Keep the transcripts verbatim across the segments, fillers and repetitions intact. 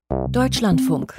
Deutschlandfunk.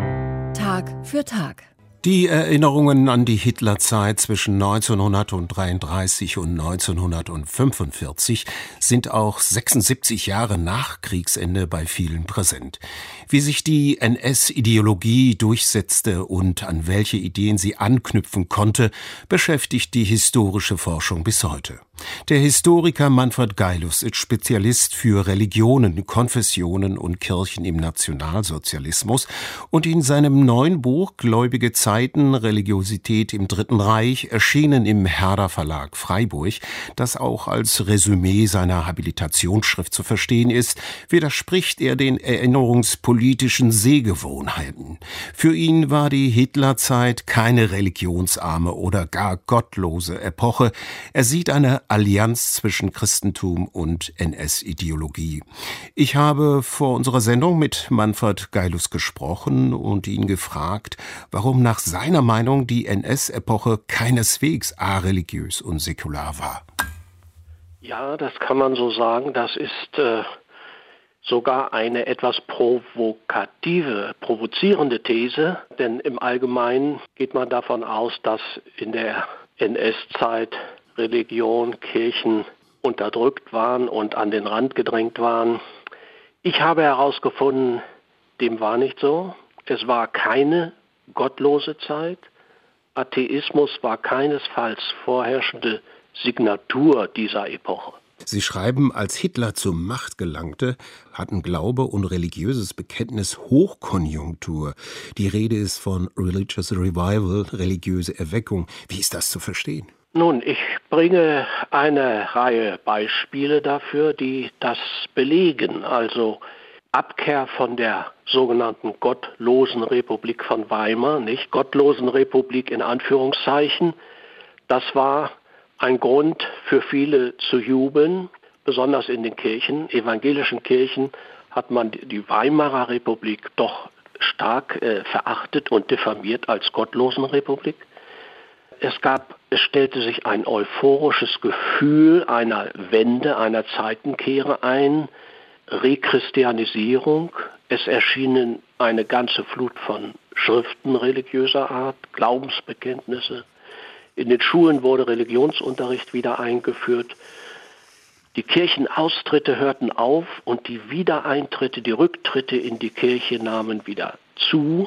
Tag für Tag. Die Erinnerungen an die Hitlerzeit zwischen neunzehnhundertdreiunddreißig und neunzehnhundertfünfundvierzig sind auch sechsundsiebzig Jahre nach Kriegsende bei vielen präsent. Wie sich die N S-Ideologie durchsetzte und an welche Ideen sie anknüpfen konnte, beschäftigt die historische Forschung bis heute. Der Historiker Manfred Geilus ist Spezialist für Religionen, Konfessionen und Kirchen im Nationalsozialismus und in seinem neuen Buch Gläubige Zeiten, Religiosität im Dritten Reich, erschienen im Herder Verlag Freiburg, das auch als Resümee seiner Habilitationsschrift zu verstehen ist, widerspricht er den erinnerungspolitischen Sehgewohnheiten. Für ihn war die Hitlerzeit keine religionsarme oder gar gottlose Epoche. Er sieht eine Allianz zwischen Christentum und N S-Ideologie. Ich habe vor unserer Sendung mit Manfred Geilus gesprochen und ihn gefragt, warum nach seiner Meinung die N S-Epoche keineswegs areligiös und säkular war. Ja, das kann man so sagen. Das ist äh, sogar eine etwas provokative, provozierende These, denn im Allgemeinen geht man davon aus, dass in der N S-Zeit Religion, Kirchen unterdrückt waren und an den Rand gedrängt waren. Ich habe herausgefunden, dem war nicht so. Es war keine gottlose Zeit. Atheismus war keinesfalls vorherrschende Signatur dieser Epoche. Sie schreiben, als Hitler zur Macht gelangte, hatten Glaube und religiöses Bekenntnis Hochkonjunktur. Die Rede ist von Religious Revival, religiöse Erweckung. Wie ist das zu verstehen? Nun, ich bringe eine Reihe Beispiele dafür, die das belegen. Also Abkehr von der sogenannten gottlosen Republik von Weimar, nicht gottlosen Republik in Anführungszeichen. Das war ein Grund für viele zu jubeln, besonders in den Kirchen. Evangelischen Kirchen hat man die Weimarer Republik doch stark äh, verachtet und diffamiert als gottlosen Republik. Es gab, es stellte sich ein euphorisches Gefühl einer Wende, einer Zeitenkehre ein, Rechristianisierung. Es erschienen eine ganze Flut von Schriften religiöser Art, Glaubensbekenntnisse. In den Schulen wurde Religionsunterricht wieder eingeführt. Die Kirchenaustritte hörten auf und die Wiedereintritte, die Rücktritte in die Kirche nahmen wieder zu.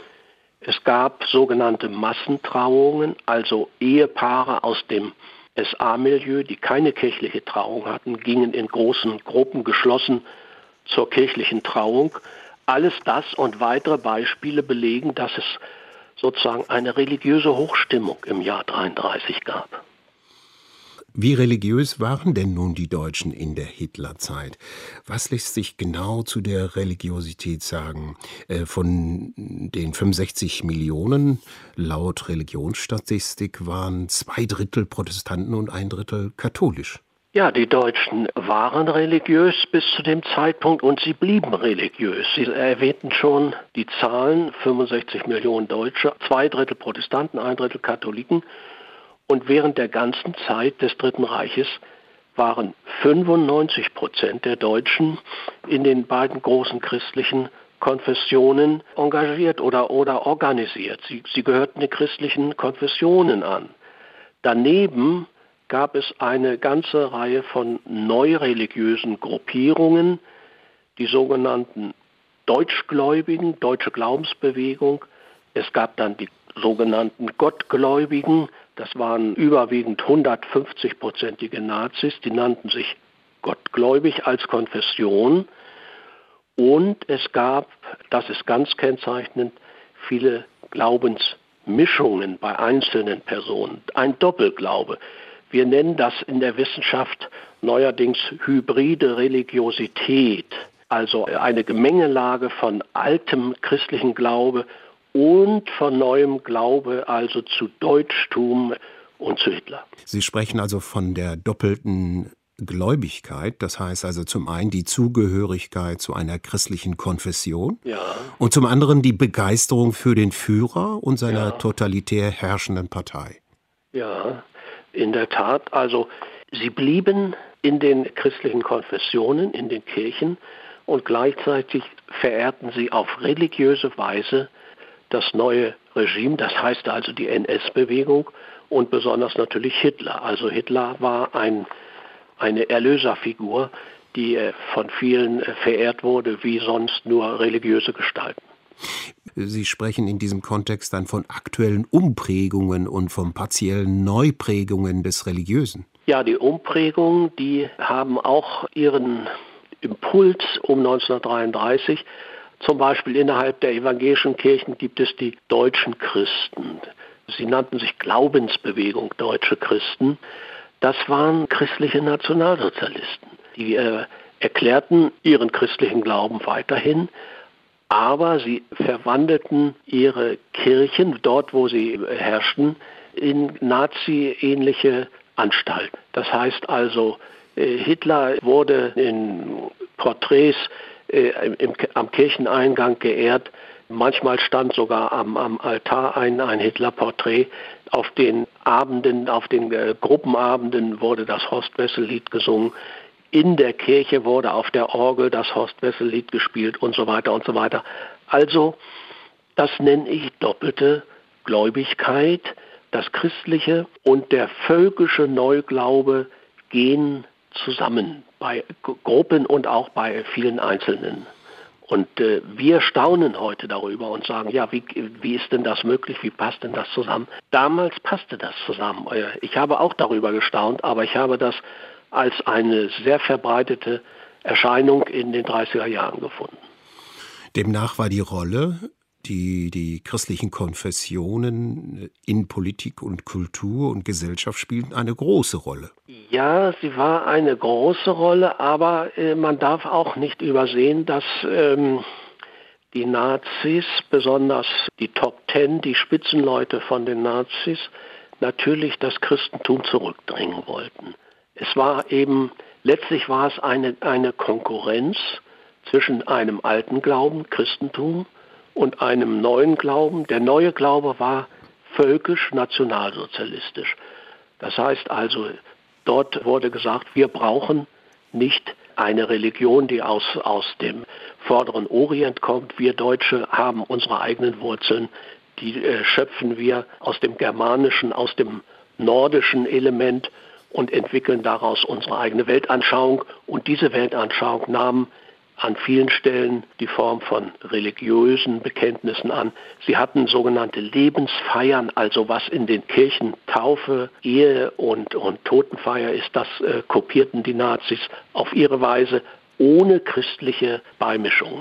Es gab sogenannte Massentrauungen, also Ehepaare aus dem S A-Milieu, die keine kirchliche Trauung hatten, gingen in großen Gruppen geschlossen zur kirchlichen Trauung. Alles das und weitere Beispiele belegen, dass es sozusagen eine religiöse Hochstimmung im Jahr dreiunddreißig gab. Wie religiös waren denn nun die Deutschen in der Hitlerzeit? Was lässt sich genau zu der Religiosität sagen? Äh, von den fünfundsechzig Millionen laut Religionsstatistik waren zwei Drittel Protestanten und ein Drittel katholisch. Ja, die Deutschen waren religiös bis zu dem Zeitpunkt und sie blieben religiös. Sie erwähnten schon die Zahlen, fünfundsechzig Millionen Deutsche, zwei Drittel Protestanten, ein Drittel Katholiken. Und während der ganzen Zeit des Dritten Reiches waren fünfundneunzig Prozent der Deutschen in den beiden großen christlichen Konfessionen engagiert oder, oder organisiert. Sie, sie gehörten den christlichen Konfessionen an. Daneben gab es eine ganze Reihe von neureligiösen Gruppierungen, die sogenannten Deutschgläubigen, Deutsche Glaubensbewegung. Es gab dann die sogenannten Gottgläubigen. Das waren überwiegend hundertfünfzig-prozentige Nazis, die nannten sich gottgläubig als Konfession. Und es gab, das ist ganz kennzeichnend, viele Glaubensmischungen bei einzelnen Personen. Ein Doppelglaube. Wir nennen das in der Wissenschaft neuerdings hybride Religiosität, also eine Gemengelage von altem christlichen Glaube und von neuem Glaube, also zu Deutschtum und zu Hitler. Sie sprechen also von der doppelten Gläubigkeit, das heißt also zum einen die Zugehörigkeit zu einer christlichen Konfession, ja, und zum anderen die Begeisterung für den Führer und seiner ja. totalitär herrschenden Partei. Ja, in der Tat. Also sie blieben in den christlichen Konfessionen, in den Kirchen, und gleichzeitig verehrten sie auf religiöse Weise das neue Regime, das heißt also die N S-Bewegung und besonders natürlich Hitler. Also Hitler war ein, eine Erlöserfigur, die von vielen verehrt wurde, wie sonst nur religiöse Gestalten. Sie sprechen in diesem Kontext dann von aktuellen Umprägungen und von partiellen Neuprägungen des Religiösen. Ja, die Umprägungen, die haben auch ihren Impuls um neunzehnhundertdreiunddreißig. Zum Beispiel innerhalb der evangelischen Kirchen gibt es die deutschen Christen. Sie nannten sich Glaubensbewegung Deutsche Christen. Das waren christliche Nationalsozialisten. Die äh, erklärten ihren christlichen Glauben weiterhin, aber sie verwandelten ihre Kirchen, dort wo sie herrschten, in Nazi-ähnliche Anstalten. Das heißt also, äh, Hitler wurde in Porträts äh, im, am Kircheneingang geehrt. Manchmal stand sogar am, am Altar ein, ein Hitler-Porträt. Auf den Abenden, auf den äh, Gruppenabenden wurde das Horst-Wessel-Lied gesungen. In der Kirche wurde auf der Orgel das Horst-Wessel-Lied gespielt und so weiter und so weiter. Also, das nenne ich doppelte Gläubigkeit. Das Christliche und der völkische Neuglaube gehen zusammen bei Gruppen und auch bei vielen Einzelnen. Und äh, wir staunen heute darüber und sagen, ja, wie, wie ist denn das möglich, wie passt denn das zusammen? Damals passte das zusammen. Ich habe auch darüber gestaunt, aber ich habe das als eine sehr verbreitete Erscheinung in den dreißiger Jahren gefunden. Demnach war die Rolle, die die christlichen Konfessionen in Politik und Kultur und Gesellschaft spielten, eine große Rolle. Ja, sie war eine große Rolle, aber äh, man darf auch nicht übersehen, dass ähm, die Nazis, besonders die Top Ten, die Spitzenleute von den Nazis, natürlich das Christentum zurückdrängen wollten. Es war eben, letztlich war es eine, eine Konkurrenz zwischen einem alten Glauben, Christentum, und einem neuen Glauben. Der neue Glaube war völkisch-nationalsozialistisch. Das heißt also, dort wurde gesagt, wir brauchen nicht eine Religion, die aus, aus dem vorderen Orient kommt. Wir Deutsche haben unsere eigenen Wurzeln, die äh, schöpfen wir aus dem germanischen, aus dem nordischen Element und entwickeln daraus unsere eigene Weltanschauung. Und diese Weltanschauung nahm an vielen Stellen die Form von religiösen Bekenntnissen an. Sie hatten sogenannte Lebensfeiern, also was in den Kirchen Taufe, Ehe und, und Totenfeier ist, das äh, kopierten die Nazis auf ihre Weise ohne christliche Beimischung.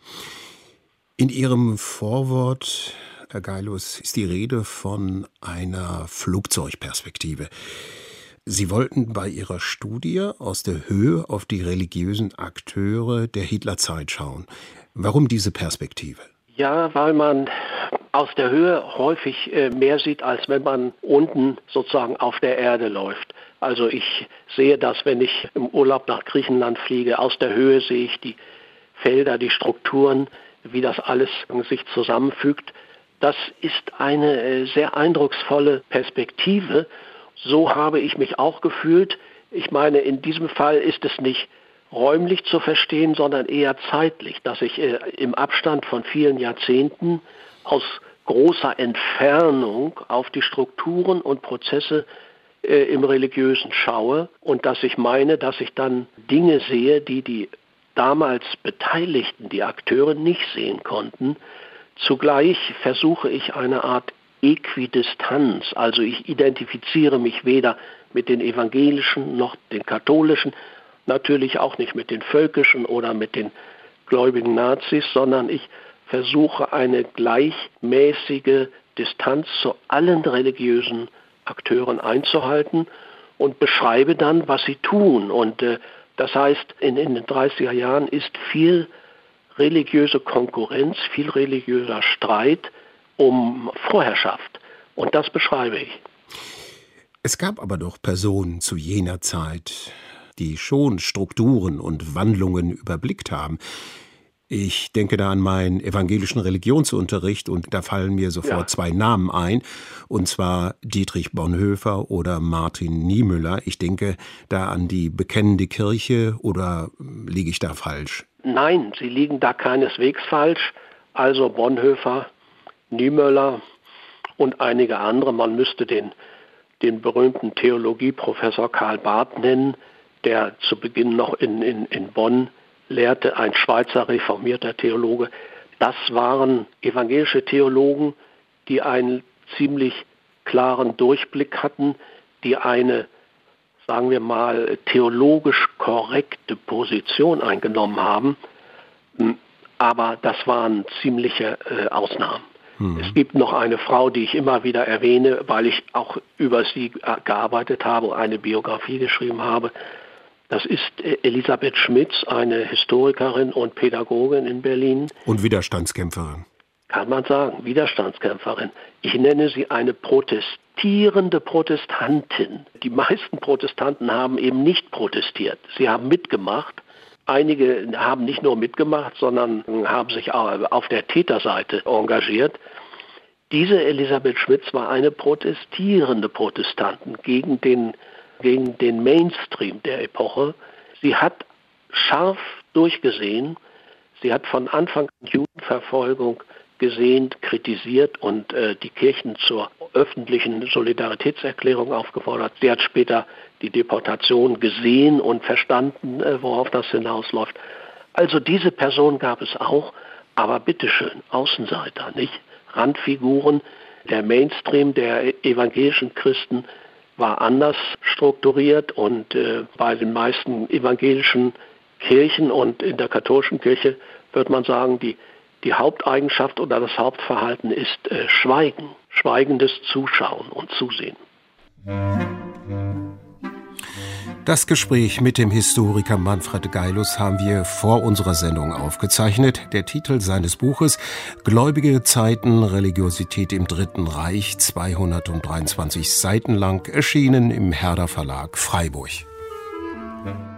In Ihrem Vorwort, Herr Geilus, ist die Rede von einer Flugzeugperspektive. Sie wollten bei Ihrer Studie aus der Höhe auf die religiösen Akteure der Hitlerzeit schauen. Warum diese Perspektive? Ja, weil man aus der Höhe häufig mehr sieht, als wenn man unten sozusagen auf der Erde läuft. Also ich sehe das, wenn ich im Urlaub nach Griechenland fliege. Aus der Höhe sehe ich die Felder, die Strukturen, wie das alles sich zusammenfügt. Das ist eine sehr eindrucksvolle Perspektive. So habe ich mich auch gefühlt. Ich meine, in diesem Fall ist es nicht räumlich zu verstehen, sondern eher zeitlich, dass ich äh, im Abstand von vielen Jahrzehnten aus großer Entfernung auf die Strukturen und Prozesse äh, im Religiösen schaue und dass ich meine, dass ich dann Dinge sehe, die die damals Beteiligten, die Akteure nicht sehen konnten. Zugleich versuche ich eine Art Äquidistanz, also ich identifiziere mich weder mit den evangelischen noch den katholischen, natürlich auch nicht mit den völkischen oder mit den gläubigen Nazis, sondern ich versuche eine gleichmäßige Distanz zu allen religiösen Akteuren einzuhalten und beschreibe dann, was sie tun. Und äh, das heißt, in, in den dreißiger Jahren ist viel religiöse Konkurrenz, viel religiöser Streit um Vorherrschaft. Und das beschreibe ich. Es gab aber doch Personen zu jener Zeit, die schon Strukturen und Wandlungen überblickt haben. Ich denke da an meinen evangelischen Religionsunterricht und da fallen mir sofort ja. zwei Namen ein, und zwar Dietrich Bonhoeffer oder Martin Niemöller. Ich denke da an die Bekennende Kirche, oder liege ich da falsch? nein, sie liegen da keineswegs falsch. Also Bonhoeffer, Niemöller und einige andere. Man müsste den, den berühmten Theologieprofessor Karl Barth nennen, der zu Beginn noch in, in, in Bonn lehrte, ein Schweizer reformierter Theologe. Das waren evangelische Theologen, die einen ziemlich klaren Durchblick hatten, die eine, sagen wir mal, theologisch korrekte Position eingenommen haben. Aber das waren ziemliche äh, Ausnahmen. Mhm. Es gibt noch eine Frau, die ich immer wieder erwähne, weil ich auch über sie gearbeitet habe und eine Biografie geschrieben habe. Das ist Elisabeth Schmitz, eine Historikerin und Pädagogin in Berlin. Und Widerstandskämpferin. Kann man sagen, Widerstandskämpferin. Ich nenne sie eine protestierende Protestantin. Die meisten Protestanten haben eben nicht protestiert. Sie haben mitgemacht. Einige haben nicht nur mitgemacht, sondern haben sich auf der Täterseite engagiert. Diese Elisabeth Schmitz war eine protestierende Protestantin gegen den, gegen den Mainstream der Epoche. Sie hat scharf durchgesehen. Sie hat von Anfang an Judenverfolgung gesehen, kritisiert und äh, die Kirchen zur öffentlichen Solidaritätserklärung aufgefordert. Sie hat später die Deportation gesehen und verstanden, äh, worauf das hinausläuft. Also diese Person gab es auch, aber bitteschön, Außenseiter, nicht? Randfiguren. Der Mainstream der evangelischen Christen war anders strukturiert und äh, bei den meisten evangelischen Kirchen und in der katholischen Kirche wird man sagen, die Die Haupteigenschaft oder das Hauptverhalten ist äh, Schweigen, schweigendes Zuschauen und Zusehen. Das Gespräch mit dem Historiker Manfred Geilus haben wir vor unserer Sendung aufgezeichnet. Der Titel seines Buches »Gläubige Zeiten, Religiosität im Dritten Reich«, zweihundertdreiundzwanzig Seiten lang, erschienen im Herder Verlag Freiburg.